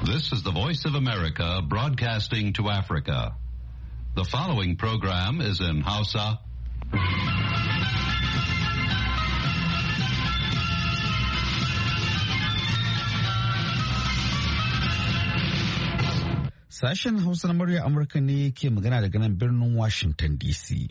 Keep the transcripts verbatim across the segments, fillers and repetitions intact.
This is the Voice of America broadcasting to Africa. The following program is in Hausa. Sashen Hausa na murya Amurka ne ke magana daga nan birnin Washington D C.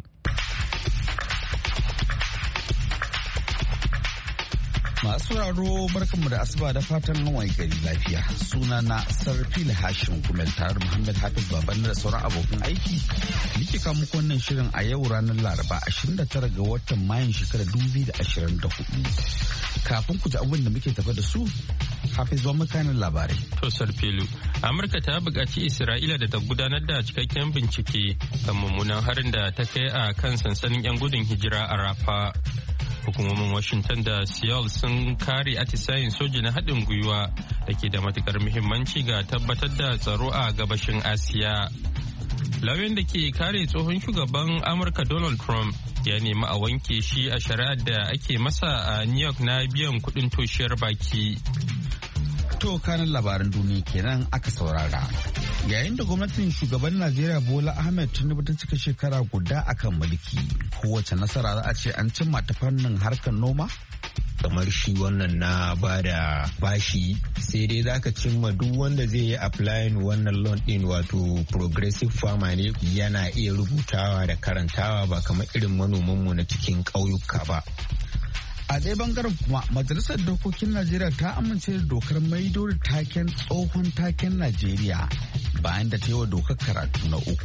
Masu raro barkanmu da asuba da fatan hawaye gari lafiya. Suna na Sarfil Hashim Gumel tare da Muhammad Hafiz Baban da sauran abokan aiki. Muke kawo muku wannan shirin a yau ranar Laraba ashirin da tara ga watan Mayun shekarar dubu biyu da ashirin da hudu. Kafin ku ji abin da muke tafa da su, Hafiz ba makanin labarai. To Sarfilu, Amurka ta buƙaci Isra'ila da ta gudanar da cikakken bincike kan mummunan harin da ta kai a kan sansanin 'yan gudun hijira a Rafa. Hukumomin Washington da Seoul sun kare atisayin soji na haɗin gwiwa da ke da matukar muhimmanci ga tabbatar da tsaro a gabashin Asiya. Lauyan da ke kare tsohon shugaban Amurka Donald Trump ya nemi a wanke shi a shari'ar da ake masa a New York na biyan kuɗin toshiyar baki. To kanin labaran duniya kenan aka saurara. Yayin da gwamnatin shugaban Najeriya Bola Ahmed Tinubu ta cika shekara guda akan mulki, kowace nasara za a ce an cimma ta fannin harkar noma? Kamar shi wannan na bada bashi sai dai zaka cimma duk wanda zai yi applying wannan loan din wato progressive farmer ne yana iya rubutawa da karantawa ba kamar irin manomanmu na cikin ƙauyuka ba. A ɗaya bangaren kuma majalisar dokokin Najeriya ta amince da dokar maido da taken tsohon taken Najeriya bayan da ta yi wa dokar karatu na uku.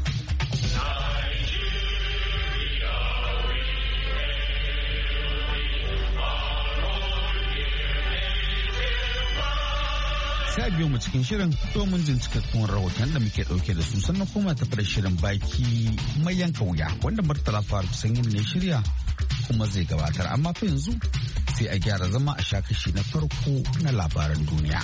Sai biyo mu cikin shirin domin jin cikakkun rahoton da muke ɗauke da su sannan kuma tafi da shirin baki mai yanka wuya wanda Murtala Faruk Sanyin ne shirya kuma zai gabatar amma fa yanzu sai a gyara zama a sha kashi na farko na labaran duniya.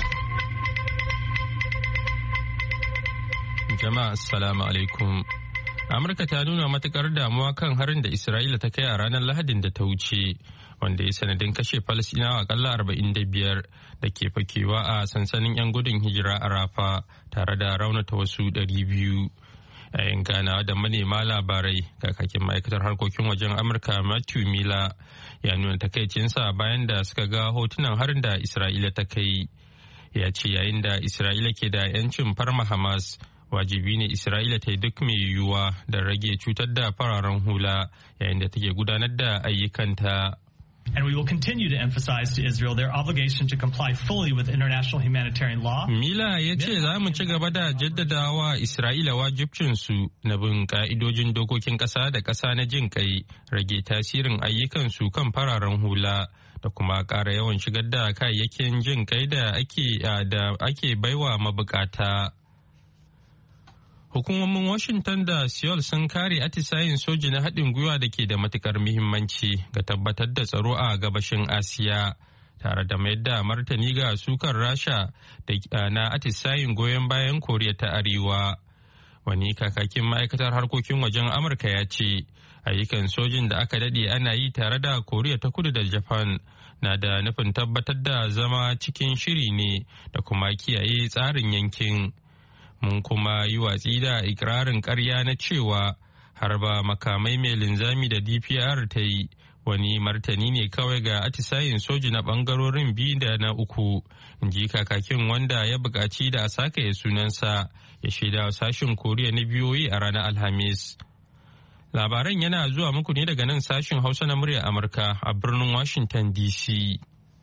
Jama'a assalamu alaikum. Amurka ta nuna matukar damuwa kan harin da Isra'ila ta kai a ranar Lahadin da ta wuce wanda ya sanadin kashe Falasɗinawa akalla arba'in da biyar da ke fakewa a sansanin 'yan gudun hijira a Rafa tare da raunata wasu ɗari biyu. Yayin ganawa da manema labarai kakakin ma'aikatar harkokin wajen Amurka Matthew Miller ya nuna takaicinsa bayan da suka ga hotunan harin da Isra'ila ta kai. Ya ce yayin da Isra'ila ke da 'yancin farma Hamas, wajibi ne Isra'ila ta yi duk mai yiwuwa da rage cutar da fararen hula yayin da take gudanar da ayyukanta. And we will continue to emphasize to Israel their obligation to comply fully with international humanitarian law. Mila ya ce za mu ci gaba da jaddadawa Isra'ila wajibcinsu na bin ka'idojin dokokin ƙasa da ƙasa na jin kai, rage tasirin ayyukansu kan fararen hula da kuma ƙara yawan shigar da kayayyakin jin kai da ake da ake baiwa mabukata. Hukumomin Washington da Seoul sun kare atisayin soji na haɗin gwiwa da ke da matukar muhimmanci ga tabbatar da tsaro a gabashin Asiya, tare da mayar da martani ga sukar Rasha da na atisayin goyon bayan Koriya ta Arewa. Wani kakakin ma'aikatar harkokin wajen Amurka ya ce, ayyukan sojin da aka daɗe ana yi tare da Koriya ta Kudu da Japan na da nufin tabbatar da zama cikin shiri ne da kuma kiyaye tsarin yankin. Mun kuma yi watsi da ikirarin ƙarya na cewa harba makamai mai linzami da D P R ta yi wani martani ne kawai ga atisayin soji na ɓangarorin biyu da na uku, in ji kakakin wanda ya buƙaci da a sakaye sunansa ya shaida wa sashen Koriya na biyoyi a ranar Alhamis. Labaran yana zuwa muku ne daga nan sashen Hausa na muryar Amurka a birnin Washington D C.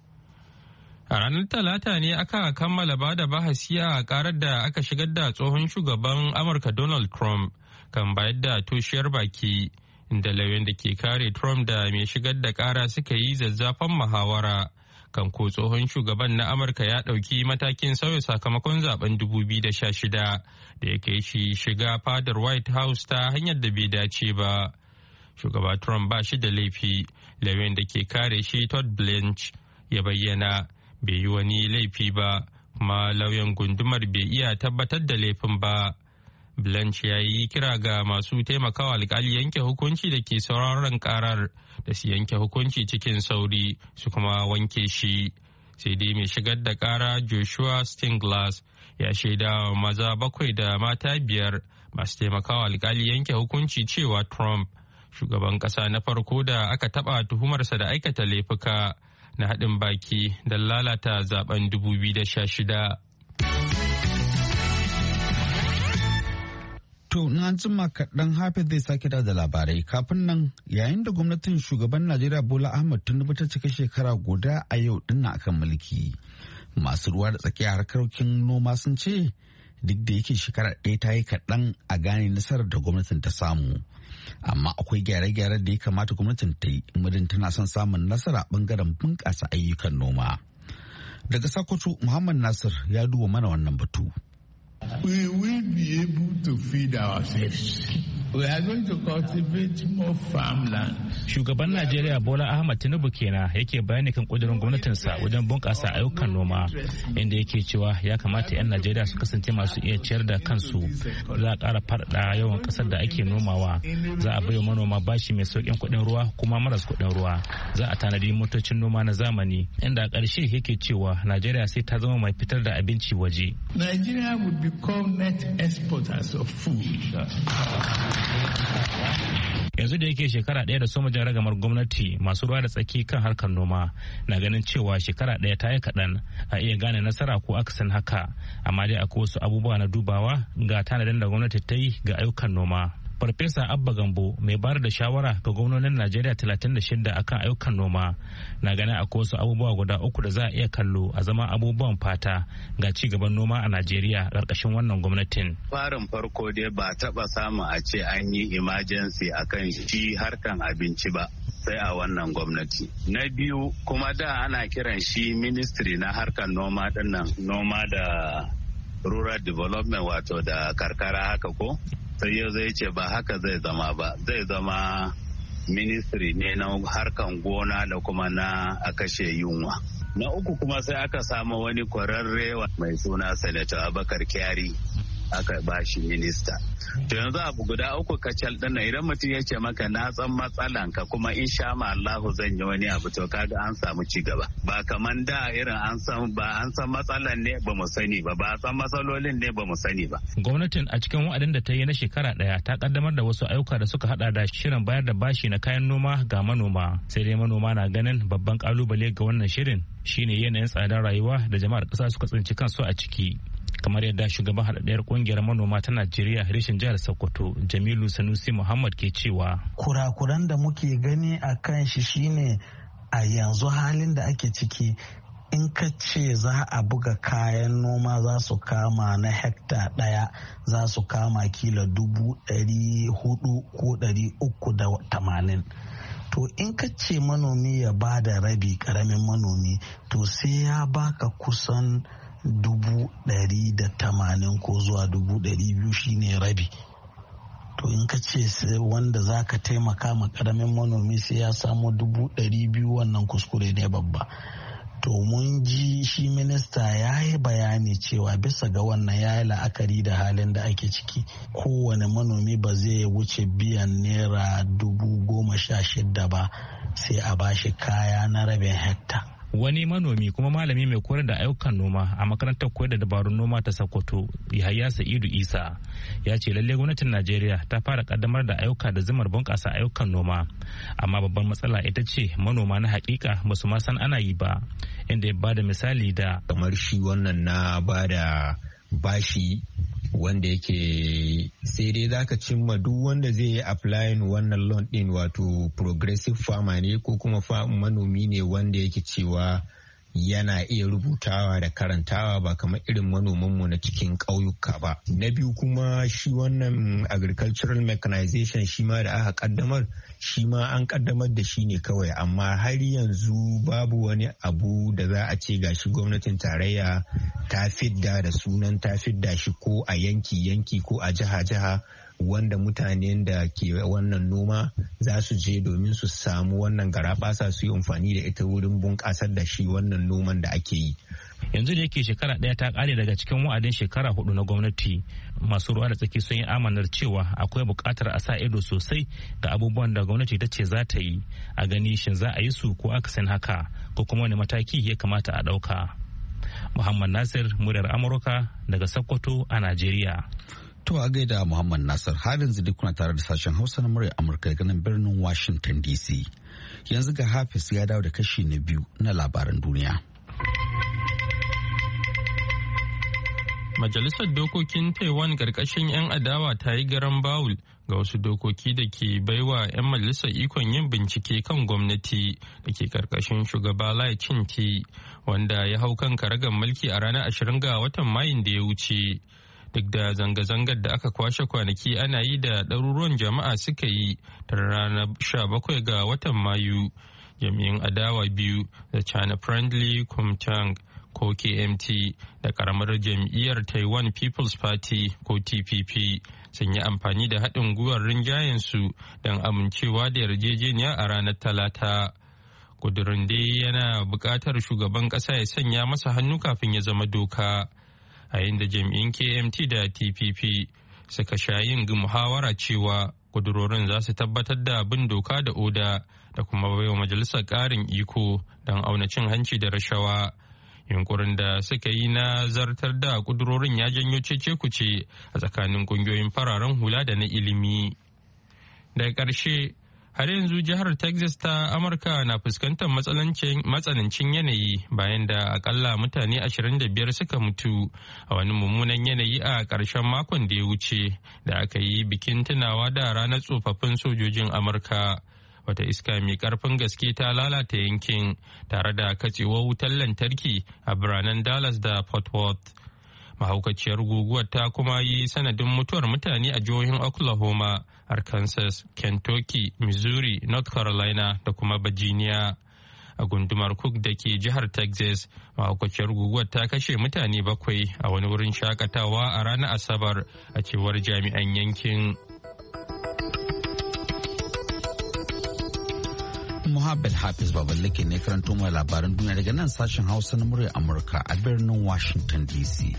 A ranar Talata ne aka kammala ba da bahasi a karar da aka shigar da tsohon shugaban Amurka Donald Trump kan bayar da toshiyar baki, inda lauyan da ke kare Trump da mai shigar da kara suka yi zazzafan muhawara kan ko tsohon shugaban na Amurka ya ɗauki matakin sauya sakamakon zaben dubu biyu da sha shida da ya kai shi shiga fadar White House ta hanyar da bai dace ba. Shugaba Trump ba shi da laifi, lauyan da ke kare shi Todd Blanche ya bayyana. Bai yi wani laifi ba, kuma lauyan gundumar bai iya tabbatar da laifin ba. Blanche ya yi kira ga masu taimakawa alkali yanke hukunci da ke sauraron karar da su yanke hukunci cikin sauri su kuma wanke shi. sai dai mai shigar da kara Joshua Stinglass ya shaida wa maza bakwai da mata biyar masu taimakawa alkali yanke hukunci cewa Trump, shugaban kasa na farko da aka taba tuhumarsa da aikata laifuka na haɗin baki da lalata zaben dubu biyu da sha shida. To, na jima kaɗan Hafiz zai sake da labarai kafin nan yayin da gwamnatin shugaban Najeriya Bola Ahmed Tinubu ta cika shekara guda a yau dinnan akan mulki. Masu ruwa da tsakiya harkokin noma sun ce duk da yake shekara ɗaya ta yi kaɗan a gane nasarar da gwamnatin ta samu. Amma akwai gyare-gyare da ya kamata gwamnatin ta yi muddin tana son samun nasara a ɓangaren bunƙasa ayyukan noma. Daga Sokoto, Muhammad Nasir ya duba mana wannan batu. We will be able to feed ourselves. We are going to cultivate more farmland. Shugaban Najeriya Bola Ahmed Tinubu kenan yake bayani kan kudirin gwamnatinsa wajen bunƙasa ayyukan noma, inda yake cewa ya kamata 'yan Najeriya su kasance masu iya ciyar da kansu. Za a ƙara faɗaɗa yawan ƙasar da ake nomawa. Za a baiwa manoma bashi mai sauƙin kuɗin ruwa kuma maras kuɗin ruwa. Za a tanadi motocin noma na zamani, inda a ƙarshe yake cewa Najeriya sai ta zama mai fitar da abinci waje. Nigeria would become net exporters of food. Yanzu da yake shekara ɗaya da soma jan ragamar gwamnati, masu ruwa da tsaki kan harkar noma na ganin cewa shekara ɗaya ta yi kaɗan a iya gane nasara ko akasin haka, amma dai akwai wasu abubuwa na dubawa ga tanadin da gwamnati ta yi ga ayyukan noma. Farfesa Abba Gambo mai bayar da shawara ga gwamnonin Najeriya talatin da shida akan ayyukan noma na ganin akwai wasu abubuwa guda uku da za a iya kallo a zama abubuwan fata ga ci gaban noma a Najeriya ƙarƙashin wannan gwamnatin. Farin farko dai ba taɓa samu a ce an yi emergency akan shi harkan abinci ba sai a wannan gwamnati. Na biyu kuma da ana kiran shi ministry na harkan noma dinnan, noma da rural development wato da karkara haka ko? Sai yau zai ce ba haka zai zama ba, zai zama ministry ne na harkan gona da kuma na a kashe yunwa. Na uku kuma sai aka samu wani kwararre mai suna Senator Abubakar Kyari aka ba shi minista. To yanzu abu guda uku kacal ɗin idan mutum ya ce maka na san matsalan ka kuma in sha ma Allahu zan yi wani abu to kaga an samu ci gaba. Ba kaman da irin an san ba an san matsalan ne ba mu sani ba ba san matsalolin ne ba mu sani ba. Gwamnatin a cikin wa'adin da ta yi na shekara ɗaya ta kaddamar da wasu ayyuka da suka hada da shirin bayar da bashi na kayan noma ga manoma. Sai dai manoma na ganin babban kalubale ga wannan shirin shine yanayin tsadar rayuwa da jama'ar ƙasa suka tsinci kansu a ciki. Kamar yadda shugaban haɗaɗɗiyar ƙungiyar manoma ta Najeriya reshen jihar Sokoto Jamilu Sanusi Muhammad ke cewa kurakuran da muke gani a kan shi shine a yanzu halin da ake ciki, in ka ce za a buga kayan noma za su kama na hekta ɗaya za su kama kila dubu ɗari hudu ko ɗari uku da tamanin. To in ka ce manomi ya ba da rabi, ƙaramin manomi, to sai ya baka kusan dubu ɗari da tamanin ko zuwa dubu ɗari biyu shine rabi. To in ka ce wanda za ka taimaka ma ƙaramin manomi sai ya samu dubu ɗari biyu, wannan kuskure ne babba. To mun ji shi minista ya yi bayani cewa bisa ga wannan ya yi la'akari da halin da ake ciki, kowane manomi ba zai wuce biyan naira dubu goma sha shida ba sai a bashi kaya na rabin hekta. Wani manomi kuma malami mai koyar da ayyukan noma a makarantar koyar da dabarun noma ta Sokoto, Yahaya Sa'idu Isa, ya ce lalle gwamnatin Najeriya ta fara kaddamar da ayyuka da zumar bunƙasa ayyukan noma, amma babban matsala ita ce manoma na hakika ba su ma san ana yi ba, inda ya bada misali da kamar shi wannan na bada bashi wanda yake sai dai zaka cimma duk wanda zai yi applying wannan loan din wato progressive farmer ne ko kuma manomi ne wanda yake cewa yana iya rubutawa da karantawa ba kamar irin manomanmu na cikin ƙauyuka ba. Na biyu kuma shi wannan agricultural mechanization shi ma da aka kaddamar shi ma an kaddamar da shi ne kawai, amma har yanzu babu wani abu da za a ce gashi gwamnatin tarayya ta fidda da sunan ta fidda shi ko a yanki-yanki ko a jiha-jiha wanda mutanen da ke wannan noma za su je domin su samu wannan garaɓasa su yi amfani da ita wurin bunƙasar da shi wannan noman da ake yi. yanzu da yake shekara ɗaya ta ƙare daga cikin wa'adin shekara hudu na gwamnati, masu ruwa da tsaki sun yi amanar cewa akwai buƙatar a sa ido sosai ga abubuwan da gwamnati ta ce za ta yi, a gani shin za a yi su ko akasin haka, ko kuma wani mataki ya kamata a ɗauka. Muhammad Nasir, muryar Amurka daga Sokoto a Najeriya. To a gaida Muhammad Nasir, har yanzu duk kuna tare da sashen Hausa na muryar Amurka daga nan birnin Washington D C. Yanzu ga Hafiz ya dawo da kashi na biyu na labaran duniya. Majalisar Dokokin Taiwan ƙarƙashin 'yan adawa ta yi garan bawul ga wasu dokoki da ke baiwa 'yan majalisar ikon yin bincike kan gwamnati da ke ƙarƙashin shugaba Lai Ching-te, wanda ya hau kan karagar mulki a ranar ashirin ga watan Mayun da ya wuce. Duk da zanga-zangar da aka kwashe kwanaki ana yi da ɗaruruwan jama'a suka yi ta ranar sha bakwai ga watan Mayu, jami'in adawa biyu da China Friendly Kuomintang ko K M T da karamar jam'iyyar Taiwan People's Party ko T P P sun yi amfani da haɗin gwiwar rinjayensu don amincewa da yarjejeniya a ranar Talata. Kudurin dai yana buƙatar shugaban ƙasa ya sanya masa hannu kafin ya zama doka, a yayin da jam'iyyun K M T da T P P suka sha yin muhawara cewa kudurorin za su tabbatar da bin doka da oda da kuma baiwa majalisar ƙarin iko don auna cin hanci da rashawa. Yunkurin da suka yi na zartar da kudurorin ya janyo cece-kuce a tsakanin kungiyoyin fararen hula da na ilimi. Daga ƙarshe, har yanzu jihar Texas ta Amurka na fuskantar matsanancin yanayi bayan da akalla mutane ashirin da biyar suka mutu a wani mummunan yanayi a ƙarshen makon da ya wuce da aka yi bikin tunawa da ranar tsofaffin sojojin Amurka. Wata iska mai karfin gaske ta lalata yankin tare da katsewar wutar lantarki a biranen Dallas da Fort Worth. Mahaukaciyar guguwar ta kuma yi sanadin mutuwar mutane a jihohin Oklahoma, Arkansas, Kentucky, Missouri, North Carolina da kuma Virginia. A gundumar Cook da ke jihar Texas, mahaukaciyar guguwar ta kashe mutane bakwai a wani wurin shakatawa a ranar Asabar, a cewar jami'an yankin. Muhammad Hafiz Baballake ne karanto mai labaran duniya daga nan sashen Hausa na muryar Amurka a birnin Washington D C.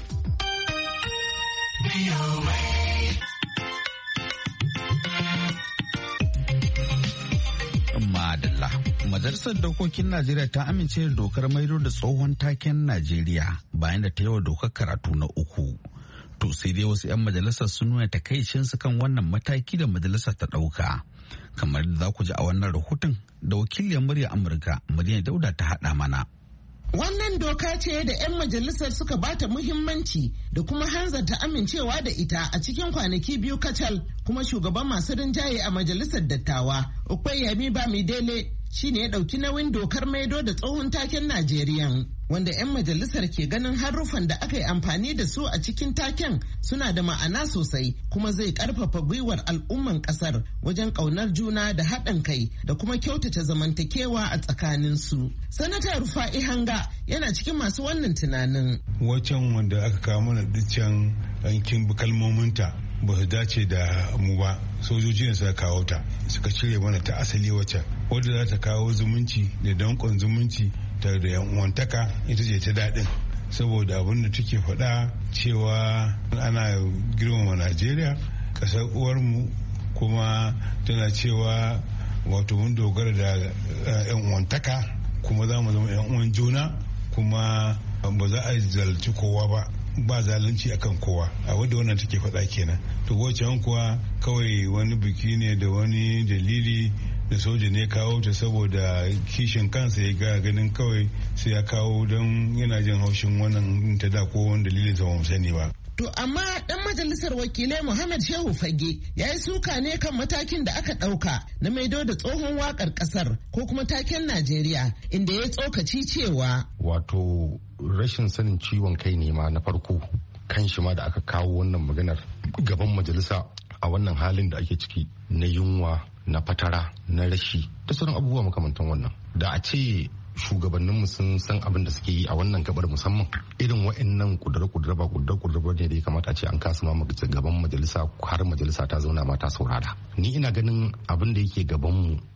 Madalla. Majalisar Dokokin Najeriya ta amince da dokar maido da tsohon taken Najeriya bayan da ta yi wa dokar karatu na uku. To sai dai wasu 'yan majalisar sun nuna takaicinsu kan wannan mataki da majalisar ta ɗauka. Kamar da za ku ji a wannan rahoton da wakiliyar murya Amurka Madina Dauda ta haɗa mana. Wannan doka ce da 'yan majalisar suka bata muhimmanci da kuma hanzarta amincewa da ita a cikin kwanaki biyu kacal, kuma shugaban masu rinjaye a majalisar dattawa Okoyemi Bamidele shine ya ɗauki nauyin dokar maido da tsohon taken Najeriya, wanda 'yan majalisar ke ganin haruffan da aka yi amfani da su a cikin taken suna da ma'ana sosai, kuma zai ƙarfafa gwiwar al'umman ƙasar wajen ƙaunar juna da haɗin kai da kuma kyautata zamantakewa a tsakaninsu. Sanata Rufa'i Hanga yana cikin masu wannan tunanin. Wacan wanda aka kawo mana dukkan yankin kalmominta ba su dace da mu ba, sojoji ne suka kawo ta suka cire mana ta asali wacce wadda za ta kawo zumunci da danƙon zumunci ta da yan uwantaka, ita ce ta daɗin, saboda abin da take faɗa cewa ana girmama Najeriya ƙasar uwarmu, kuma tana cewa wato mun dogara da yan uwantaka kuma za mu zama yan uwan juna, kuma ba za a zalunci kowa ba, ba zalunci akan kowa, a wadda wannan take faɗa kenan. To wacce kuwa kawai wani biki ne da wani dalili da soja ne kawo ta saboda kishin kansa ya ga ganin kawai sai ya kawo don yana jin haushin wannan ta da ko wani dalilin sa ba mu sani ba. To amma dan majalisar wakilai Muhammad Shehu Fage ya yi suka ne kan matakin da aka ɗauka na maido da tsohon wakar ƙasar ko kuma taken Najeriya, inda ya tsokaci cewa wato rashin sanin ciwon kai ne ma na farko kan shi ma da aka kawo wannan maganar gaban majalisa a wannan halin da ake ciki na yunwa, na fatara, na rashi da sauran abubuwa makamantan wannan. Da a ce shugabanninmu sun san abin da suke yi a wannan gabar, musamman irin wa'annan kudura-kudura ba kudura-kudura ne da ya kamata a ce an kasa ma gaban majalisa har majalisa ta zauna ma ta saurara. Ni ina ganin abin da yake gabanmu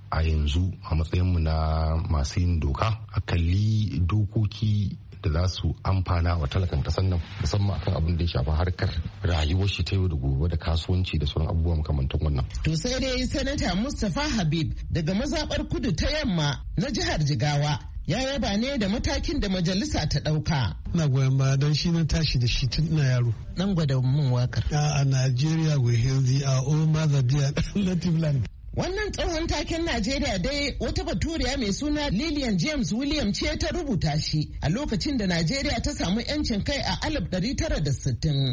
a yanzu a matsayinmu na masu yin doka a kalli dokoki da za su amfana wa talakan kasar nan musamman akan abin da ya shafi harkar rayuwar shi ta yau da gobe da kasuwanci da sauran abubuwa makamantan wannan. To sai dai sanata Mustapha Habib daga mazaɓar kudu ta yamma na jihar Jigawa ya yaba ne da matakin da majalisa ta ɗauka. Na goyon baya don shi na tashi da shi tun ina yaro. Dan gwada mun wakar. A Nigeria we healthy our own mother dear native land. Wannan tsohon taken Najeriya dai wata baturiya mai suna Lillian James William ce ta rubuta shi a lokacin da Najeriya ta samu 'yancin kai a alif ɗari tara da sittin.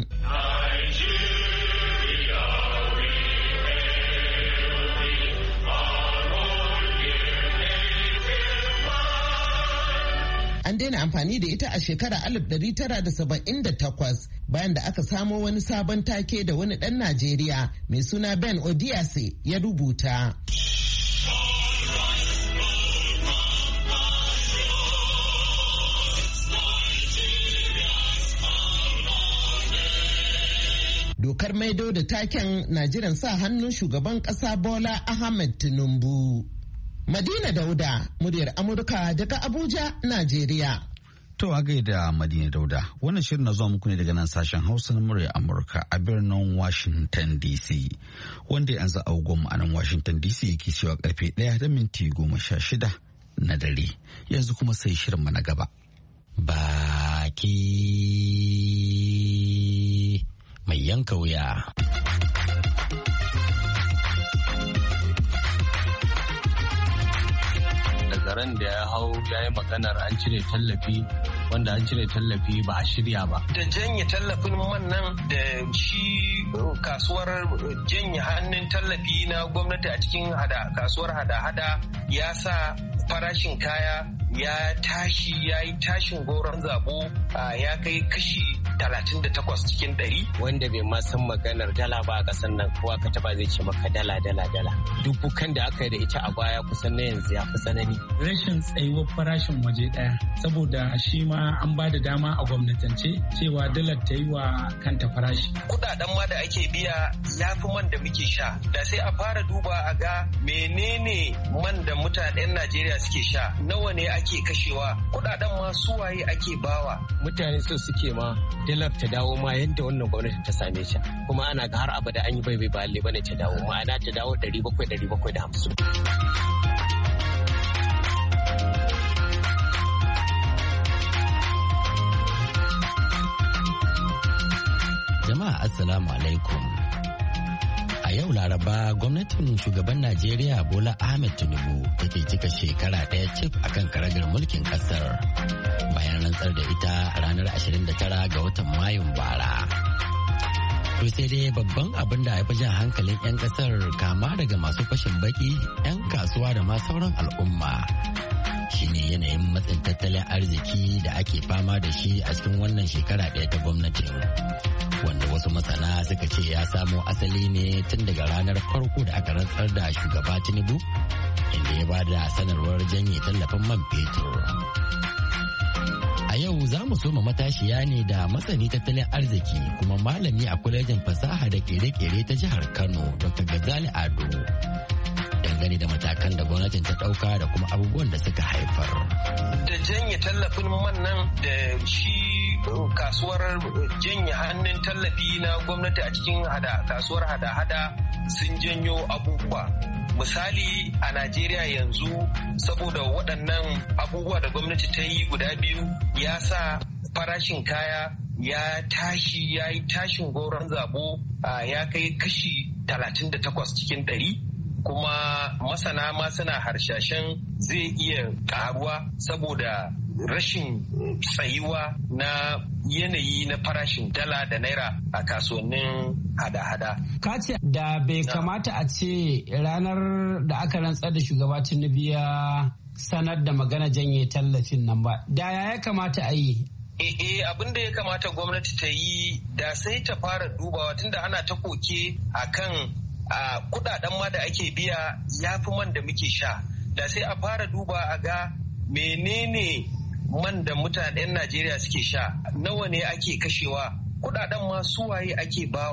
An daina amfani da ita a shekarar alif ɗari tara da saba'in da takwas bayan da aka samo wani sabon take da wani ɗan Najeriya mai suna Ben Odiase ya rubuta. Dokar maido da taken na jiran sa hannun shugaban ƙasa Bola Ahmed Tinubu. Madina Dauda, muryar Amurka daga Abuja, Najeriya. To a gaida Madina Dauda, wannan shirin na zuwa muku ne daga nan sashen Hausa na muryar Amurka a birnin Washington D C. Wanda yanzu agogon a nan Washington D C yake cewa karfe ɗaya da minti goma sha shida na dare. Yanzu kuma sai shirin mu na gaba. Baki mai yanka wuya. Ran da ya hau ya yi maganar an cire tallafi wanda an cire tallafi ba a shirya ba. Da janye tallafin man nan da shi kasuwar janye hannun tallafi na gwamnati a cikin hada kasuwar hada-hada ya sa farashin kaya ya tashi ya yi tashin goron zabo ya kai kashi talatin da takwas cikin ɗari. Wanda bai ma san maganar dala ba a ƙasar nan kowa ka taba zai ce maka dala dala dala. Dubbukan da aka yi da ita a baya kusan na yanzu ya fi tsanani. Rashin tsayuwar farashin waje ɗaya saboda shi ma an ba da dama a gwamnatance cewa dalar ta yi wa kanta farashi. Kuɗaɗen ma da ake biya ya fi man da muke sha. Da sai a fara duba a ga menene man da mutanen Najeriya suke sha nawa ne ake kashewa kuɗaɗen ma suwaye ake bawa. Mutane so suke ma dalar ta dawo ma yadda wannan gwamnati ta same ta kuma ana ga har abada an yi bai bai ba lalle bane ta dawo ma'ana ta dawo ɗari bakwai ɗari bakwai da hamsin. Jama'a assalamu alaikum. A yau Laraba gwamnatin shugaban Najeriya Bola Ahmed Tinubu take cika shekara ɗaya cif akan karagar mulkin ƙasar bayan rantsar da ita a ranar ashirin da tara ga watan Mayun bara. To sai dai babban abin da ya fi jan hankalin 'yan ƙasar kama daga masu fashin baki, 'yan kasuwa da ma sauran al'umma shine yanayin matsin tattalin arziki da ake fama da shi a cikin wannan shekara ɗaya ta gwamnatin. Wanda wasu masana suka ce ya samo asali ne tun daga ranar farko da aka rantsar da shugaba Tinubu inda ya ba da sanarwar janye tallafin man fetur. A yau za mu soma matashiya ne da masani tattalin arziki kuma malami a kwalejin fasaha da kere-kere ta jihar Kano Doctor Gazali Ado dangane da matakan da gwamnatin ta ɗauka da kuma abubuwan da suka haifar. Da janye tallafin man nan da shi kasuwar janye hannun tallafi na gwamnati a cikin hada kasuwar hada-hada sun janyo abubuwa. Misali a Najeriya yanzu saboda waɗannan abubuwa da gwamnati ta yi guda biyu ya sa farashin kaya ya tashi ya yi tashin goron zabo ya kai kashi talatin da takwas cikin ɗari. Kuma masana ma suna harshashen zai iya karuwa saboda rashin tsayuwa na yanayi na farashin dala da naira a kasuwannin hada-hada. Kace da bai kamata a ce ranar da aka rantsar da shugaba Tinubu ya sanar da magana janye tallafin nan ba. Da ya kamata a yi? Eh abin da ya kamata gwamnati ta yi da sai ta fara dubawa tunda ana ta koke akan a kudaden ma da ake biya ya fi man da muke sha. Da sai a fara duba a ga menene man da mutanen Najeriya suke sha nawa ne ake kashewa kudaden ma suwaye ake bawa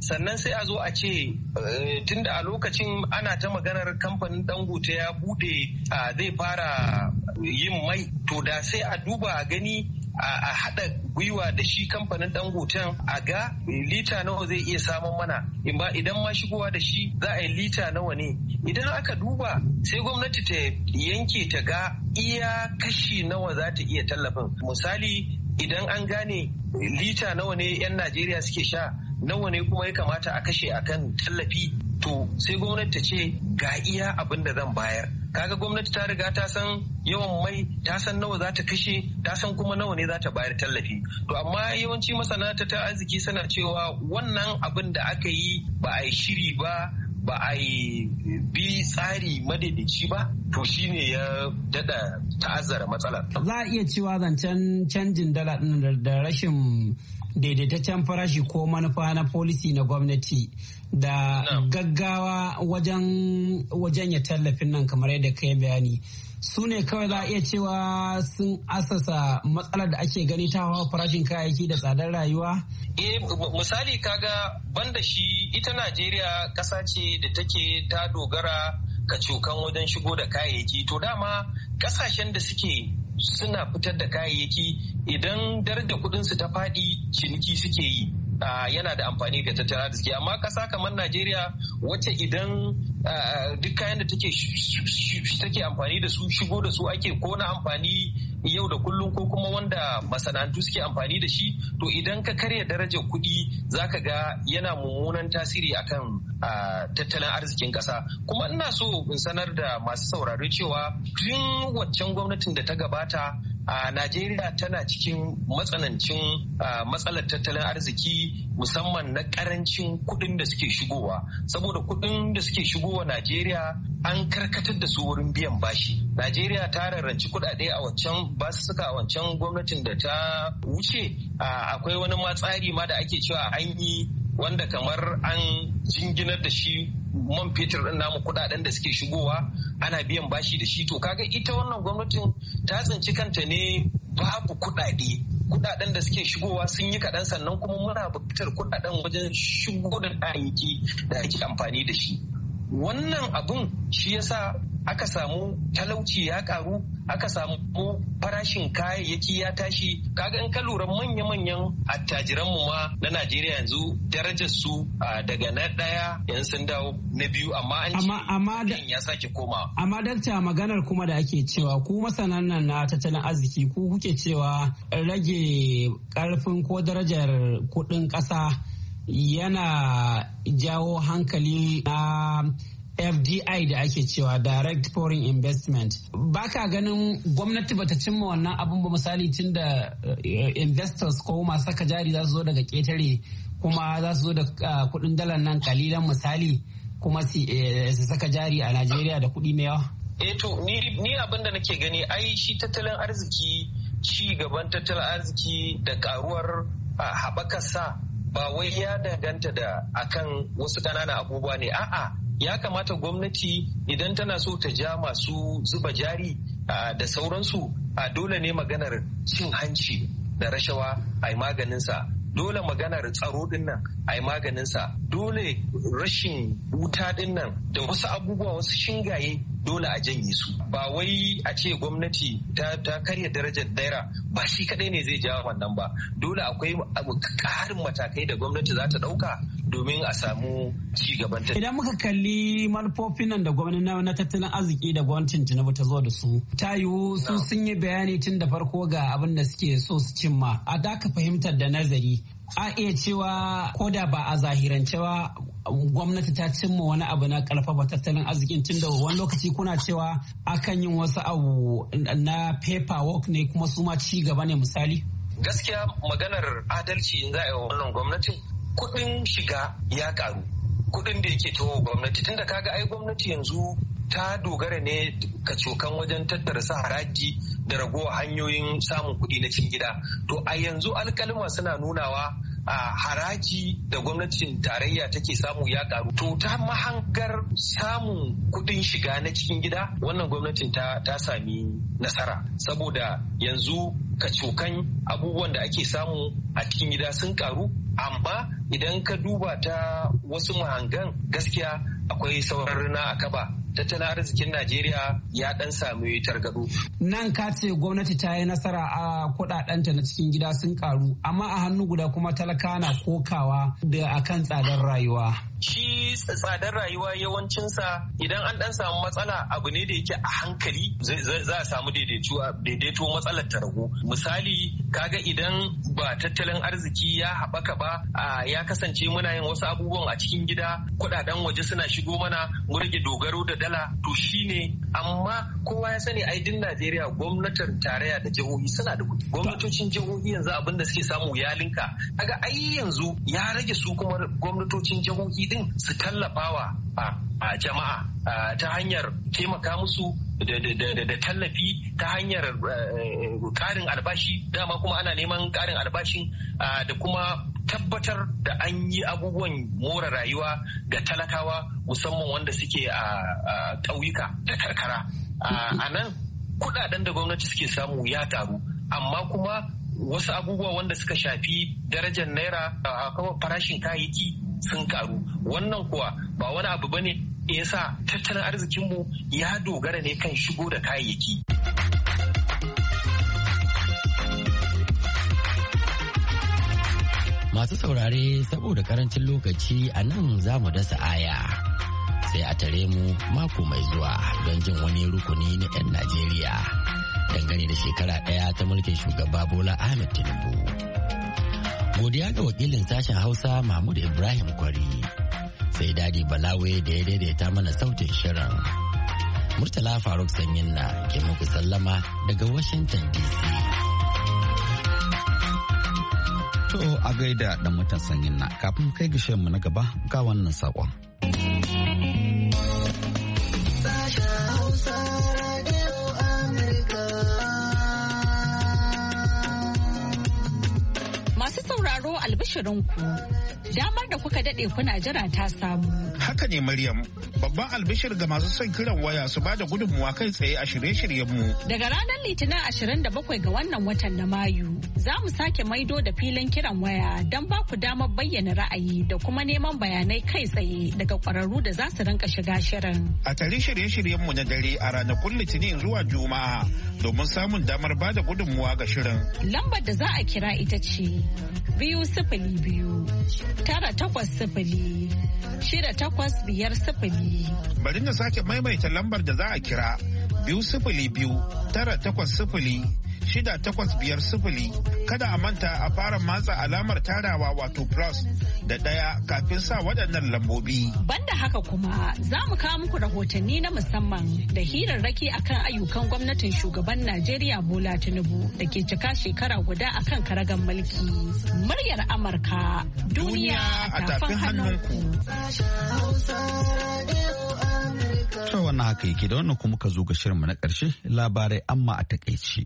sannan sai a zo a ce tunda a lokacin ana ta maganar kamfanin Dangote ya bude zai fara yin mai, to da sai a duba a gani a haɗa gwiwa da shi kamfanin Dangoten a ga lita nawa zai iya samun mana, idan ma shigowa da shi za a yi lita nawa ne. Idan aka duba sai gwamnati ta yanke ta ga iya kashi nawa za ta iya tallafin. Misali idan an gane lita nawa ne 'yan Najeriya suke sha, nawa ne kuma ya kamata a kashe akan tallafi, to sai gwamnati ta ce ga iya abin da zan bayar. Kaga gwamnati ta riga ta san yawan mai, ta san nawa za ta kashe, ta san kuma nawa ne za ta bayar tallafi. To amma yawanci masana tattalin arziki suna cewa wannan abin da aka yi ba a yi shiri ba, ba a yi bi tsari madaidaici ba, to shine ya dada ta'azzara matsalar. Za a iya cewa zancen canjin dala da rashin daidaitaccen farashi ko manufa na policy na gwamnati da no. gaggawa wajen wajen ya tallafin nan kamar yadda ka yi bayani, su ne kawai za a iya cewa sun asasa matsalar da ake gani ta hawa farashin kayayyaki da tsadar rayuwa? Eh, misali kaga banda shi, ita Najeriya ƙasa ce da take ta dogara kacokan wajen shigo da kayayyaki. To dama ƙasashen da suke suna fitar da kayayyaki idan darajar kudinsu ta faɗi ciniki suke yi. Uh, yana da amfani ga tattalin arziki, amma kasa kamar Najeriya wacce idan uh, duk kayan da take take amfani da su shigo da su ake, ko na amfani yau da kullum ko kuma wanda masana'antu suke amfani da shi, to idan ka karya darajar kuɗi zaka ga yana mummunan tasiri akan uh, tattalin arzikin ƙasa. Kuma ina so in sanar da masu sauraro cewa tun waccan gwamnatin da ta gabata a Najeriya tana cikin matsanancin matsalar tattalin arziki, musamman na karancin kuɗin da suke shigowa. Saboda kuɗin da suke shigowa Najeriya an karkatar da su wurin biyan bashi. Najeriya ta rarranci kuɗaɗe a wancan basussuka a wancan gwamnatin da ta wuce. Akwai wani ma tsari ma da ake cewa an yi wanda kamar an jinginar da shi man fetur din namu, kudaden da suke shigowa ana biyan bashi da shi. To kaga ita wannan gwamnatin ta tsinci kanta ne babu kudade, kudaden da suke shigowa sun yi kaɗan, sannan kuma muna buƙatar kudaden wajen shigo da kayayyaki da ake amfani da shi. Wannan abun shi yasa aka samu talauci ya karu, aka samu farashin kayayyaki ya tashi. Kaga in ka lura manya-manyan attajiranmu ma na Najeriya yanzu darajar su daga na ɗaya yanzu sun dawo na biyu, amma an ce ya sake koma. Amma dakta, maganar kuma da ake cewa ku masanan nan na tattalin arziki ku kuke cewa rage karfin ko darajar kuɗin ƙasa yana jawo hankali na F D I da ake cewa direct foreign investment. Baka ganin gwamnati bata cimma wannan abun ba, misali tun da investors ko masu saka jari za su zo daga ketare kuma za su zo da kudin dalar nan kalilan misali, kuma su saka jari a Najeriya da kudi mai yawa? Eh to ni abin da nake gani, ai shi tattalin arziki, ci gaban tattalin arziki da karuwar haɓakarsa ba wai ya danganta da akan wasu ƙananan abubuwa ne, a'a ya kamata gwamnati idan tana so ta ja masu zuba jari da sauransu, a dole ne maganar cin hanci da rashawa a yi maganinsa, dole maganar tsaro din nan a yi maganinsa, dole rashin wuta din nan da wasu abubuwa, wasu shingaye dole a janye su. Ba wai a ce gwamnati ta, ta karya darajar naira ba shi kadai ne zai jawo wannan ba, dole akwai ƙarin matakai da gwamnati za ta ɗauka domin a samu ci gaban ta. Idan muka kalli manufofin nan da gwamnati na tattalin arziki da gwamnatin Tinubu ta zo da su, ta yiwu su sun yi bayani tun da farko ga abin da suke so su cimma. A da ka fahimtar da nazari, a iya cewa ko da ba a zahirance ba gwamnati ta cimma wani abu na karfafa tattalin arzikin, tun da wani lokaci kuna cewa akan yin wasu abu na paperwork ne kuma su ma ci gaba ne misali? Gaskiya maganar adalci in za a yi wa wannan gwamnatin, kuɗin shiga ya karu, kuɗin da yake taho gwamnati, tunda kaga ai gwamnati yanzu ta dogara ne kacokan wajen tattara sa haraji da ragowa hanyoyin samun kuɗi na cikin gida. To a yanzu alkalima suna nunawa a haraji da gwamnatin tarayya take samu ya karu. To ta mahangar samun kuɗin shiga na cikin gida wannan gwamnatin ta, ta sami nasara saboda yanzu kacokan abubuwan da ake samu a cikin gida sun karu, amma idan ka duba ta wasu mahangan gaskiya akwai sauran rina a kaba. Tattalin arzikin Najeriya ya dan sami targado. Nan ka ce gwamnati ta yi nasara a kudadenta na cikin gida sun karu, amma a hannu guda kuma talaka na kokawa da akan tsadar rayuwa. Shi tsadar rayuwa yawancinsa idan an dan samu matsala abu ne da yake a hankali za a samu daidaito matsalar ta ragu. Misali kaga idan ba tattalin arziki ya haɓaka ba ya kasance muna yin wasu abubuwan a cikin gida, kudaden waje suna shigo mana, mu rage dogaro da dala, to shine. Amma kowa ya sani ai din Najeriya gwamnatin tarayya da jihohi suna da kuɗi. Gwamnatocin jihohi yanzu abin da suke samu ya linka. Kaga ai yanzu ya rage su kuma gwamnatocin jihohi din su tallafawa a jama'a ta hanyar taimaka musu da tallafi ta hanyar karin albashi, dama kuma ana neman karin albashin da kuma tabbatar da an yi abubuwan more rayuwa ga talakawa musamman wanda suke a ƙauyuka da karkara. A nan kudaden da gwamnati suke samu ya taru, amma kuma wasu abubuwa wanda suka shafi darajar naira a farashin kayayyaki sun karu. Wannan kuwa ba wani abu bane yasa tattalin arzikinmu ya dogara ne kan shigo da kayayyaki. Masu saurare saboda karancin lokaci a nan za mu dasa aya. Sai a tare mu mako mai zuwa don jin wani rukuni na 'yan Najeriya dangane da shekara ɗaya ta mulkin shugaba Bola Ahmed Tinubu. Godiya ga wakilin sashen Hausa Mahmud Ibrahim Kwari, sai Dadi Balawe da ya daidaita mana sautin shirin. Murtala Faruk Sanyin na ke muku sallama daga Washington D C. To a gaida dan mutan Sanyin na, kafin kai ga mu na gaba ga wannan sakon. sauraro albishirinku damar da kuka dade kuna jira ta samu. Haka ne Maryam, babban albishir ga masu son kiran waya su bada gudunmuwa kai tsaye a shirye-shiryenmu. Daga ranar Litinin ashirin da bakwai ga wannan watan na Mayu, za mu sake maido da filin kiran waya don ba ku damar bayyana ra'ayi da kuma neman bayanai kai tsaye daga kwararru da za su rinka shiga shirin. A tare shirye-shiryenmu na dare a ranakun Litinin zuwa Juma'a domin samun damar bada gudunmuwa ga shirin. Lambar da za a kira ita ce biyu sifili biyu tara takwas sifili shida takwas biyar sifili. Bari na sake maimaita lambar da za a kira biyu sifili biyu tara takwas sifili shida takwas biyar sifili. Kada a manta a fara matsa alamar tarawa wato plus da ɗaya kafin sa waɗannan lambobi. Banda haka kuma za mu kawo muku rahotanni na musamman da hirarraki akan ayyukan gwamnatin shugaban Najeriya Bola Tinubu da ke cika shekara guda akan karagan mulki. Muryar Amurka, duniya a tafin hannunku. To wannan haka yake, da wannan kuma ka zo ga shirinmu na ƙarshe, labarai amma a takaici.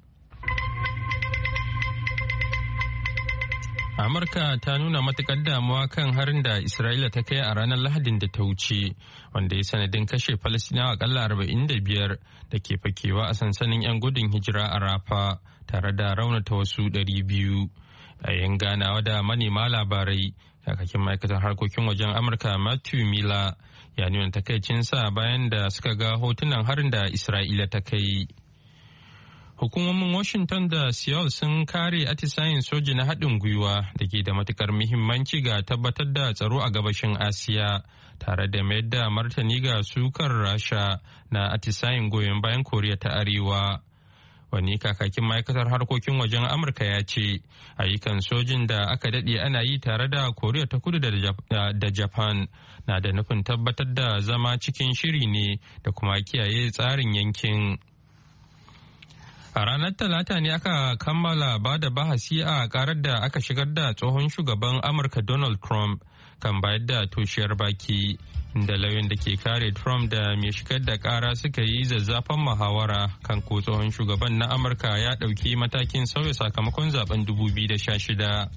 Amurka ta nuna matukar damuwa kan harin da Isra'ila ta kai a ranar Lahadin da ta wuce, wanda ya sanadin kashe Falasɗinawa akalla arba'in da biyar da ke fakewa a sansanin 'yan gudun hijira a Rafa, tare da raunata wasu ɗari biyu. A yayin ganawa da manema labarai, kakakin ma'aikatar harkokin wajen Amurka Matthew Miller ya nuna takaicinsa bayan da suka ga hotunan harin da Isra'ila ta kai. Hukumomin Washington da Seoul sun kare atisayen soji na haɗin gwiwa da ke da matukar muhimmanci ga tabbatar da tsaro a gabashin Asiya, tare da mayar da martani ga sukar Rasha na atisayen goyon bayan Koriya ta Arewa. Wani kakakin ma'aikatar harkokin wajen Amurka ya ce ayyukan sojin da aka daɗe ana yi tare da Koriya ta Kudu da Japan na da nufin tabbatar da zama cikin shiri ne da kuma kiyaye tsarin yankin. A ranar Talata ne aka kammala ba da bahasi a karar da aka shigar da tsohon shugaban Amurka Donald Trump kan bayar da toshiyar baki, inda lauyan da ke kare Trump da mai shigar da kara suka yi zazzafan muhawara kan ko tsohon shugaban na Amurka ya ɗauki matakin sauya sakamakon zaben dubu biyu da sha shida.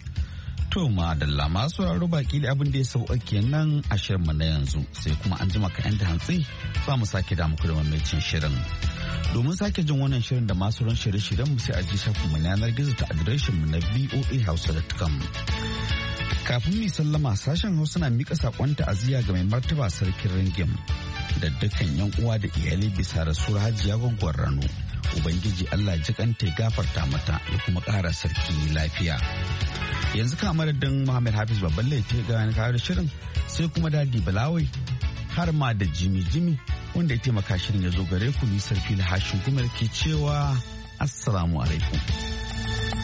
To madalla masu sauraro baki da abin da ya sauka kenan a shirinmu na yanzu sai kuma an jima ka da hantsi za mu sake da muku da mamacin shirin. Domin sake jin wannan shirin da masu ran shirye-shiryen mu sai a ji shafin mu yanar gizo ta adireshin mu na v o a hausa dot com. Kafin mu sallama sashen Hausa na mika sakon ta'aziyya ga mai martaba sarkin Ringim da dukkan yan uwa da iyalai bisa rasuwar Hajiya Gwaggwar Rano. Ubangiji Allah ji kanta ya gafarta mata ya kuma ƙara sarki lafiya. Yanzu ka madadin Muhammad Hafiz babban laifi ga wani kawar shirin sai kuma Dadi Balawai har ma da Jimi Jimi wanda ya taimaka shirin ya zo gare ku nisar fili hashin kuma ke cewa Assalamu alaikum.